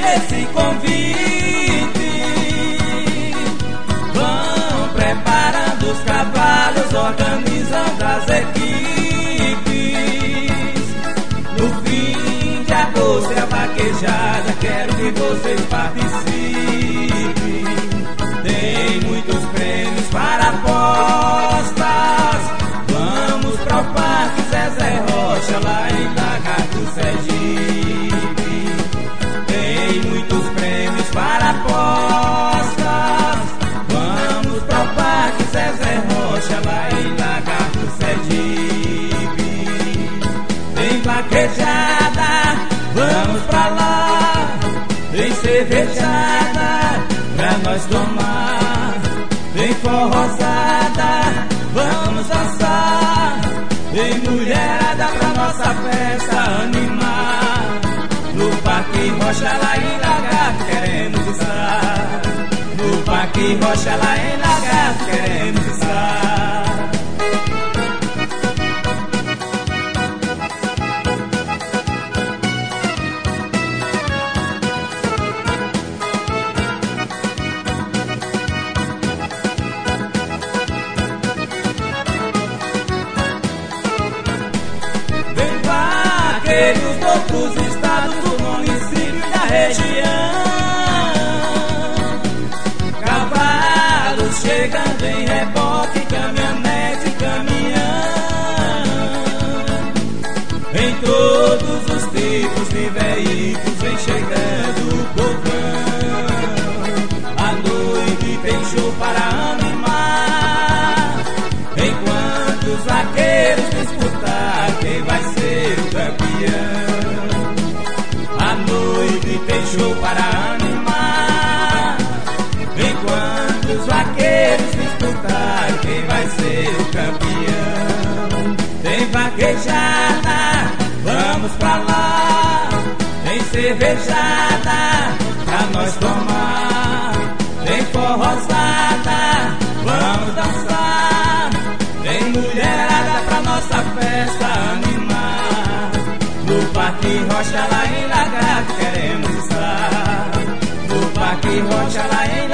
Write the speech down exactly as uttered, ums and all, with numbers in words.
esse convite. Vão preparando os cavalos, organizando as equipes. No fim de agosto é a vaquejada, quero que vocês participem. Tem muitos prêmios para apostas. Vamos pro Parque Zezé Rocha, lá em Lagarto, Sergipe. Tem muitos prêmios para apostas. Vamos pro Parque Zezé Rocha, lá em Lagarto, Sergipe. Tem vaquejada, vamos pra lá. Tem cervejada pra nós tomar. Tem forrosada, vamos dançar. Tem mulherada pra nossa festa animar. No Parque Rocha, lá em Lagarto, queremos estar. No Parque Rocha, lá em Lagarto, queremos estar. Dos outros estados, do município e da região. Cavalos chegando em reboque, caminhonete e caminhão. Em todos os tipos de veículos vem chegando o povão. À noite tem show para animar. Enquanto os vaqueiros disputar quem vai ser o campeão. À noite tem show para animar. Enquanto os vaqueiros disputar quem vai ser o campeão. Tem vaquejada, vamos pra lá. Tem cervejada pra nós tomar. Tem forrosada, vamos dançar. Tem mulherada pra nossa festa animar. No Parque Rocha, lá em Lagarto, queremos estar. No Parque Rocha, lá em